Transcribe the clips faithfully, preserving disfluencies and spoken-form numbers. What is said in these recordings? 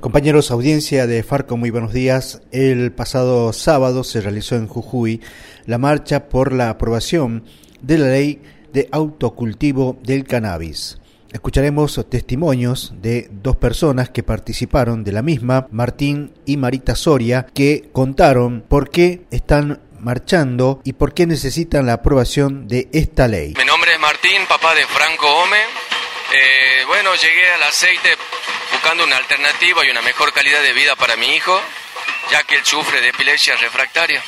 Compañeros, audiencia de Farco, muy buenos días. El pasado sábado se realizó en Jujuy la marcha por la aprobación de la ley de autocultivo del cannabis. Escucharemos testimonios de dos personas que participaron de la misma, Martín y Marita Soria, que contaron por qué están marchando y por qué necesitan la aprobación de esta ley. Mi nombre es Martín, papá de Franco Gómez. Eh, bueno, llegué al aceite buscando una alternativa y una mejor calidad de vida para mi hijo, ya que él sufre de epilepsia refractaria.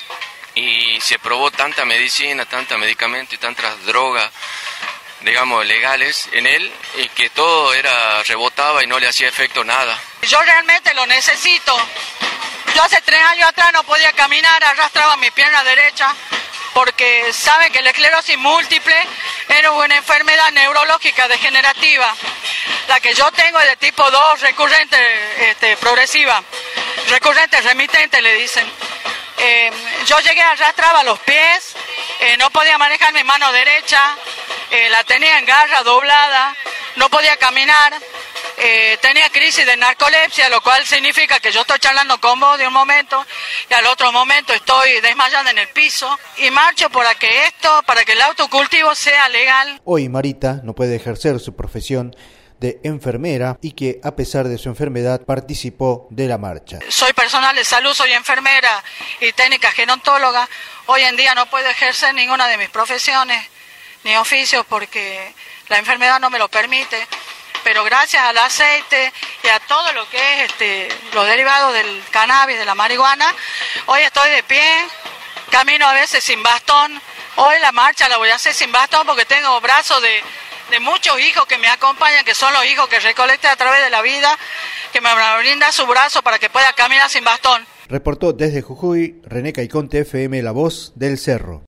Y se probó tanta medicina, tanta medicamento y tantas drogas, digamos, legales en él, y que todo era rebotaba y no le hacía efecto nada. Yo realmente lo necesito. Yo hace tres años atrás no podía caminar, arrastraba mi pierna derecha, porque saben que la esclerosis múltiple era una enfermedad neurológica degenerativa. La que yo tengo es de tipo dos, recurrente, este, progresiva, recurrente remitente le dicen. Eh, yo llegué, arrastraba los pies, eh, no podía manejar mi mano derecha, eh, la tenía en garra doblada, no podía caminar. Eh, tenía crisis de narcolepsia, lo cual significa que yo estoy charlando con vos de un momento y al otro momento estoy desmayando en el piso, y marcho para que esto, para que el autocultivo sea legal. Hoy Marita no puede ejercer su profesión de enfermera y que a pesar de su enfermedad participó de la marcha. Soy personal de salud, soy enfermera y técnica gerontóloga. Hoy en día no puedo ejercer ninguna de mis profesiones ni oficios porque la enfermedad no me lo permite. Pero gracias al aceite y a todo lo que es este, los derivados del cannabis, de la marihuana, hoy estoy de pie, camino a veces sin bastón. Hoy la marcha la voy a hacer sin bastón porque tengo brazos de, de muchos hijos que me acompañan, que son los hijos que recolecté a través de la vida, que me brindan su brazo para que pueda caminar sin bastón. Reportó desde Jujuy René Caiconte, F M, La Voz del Cerro.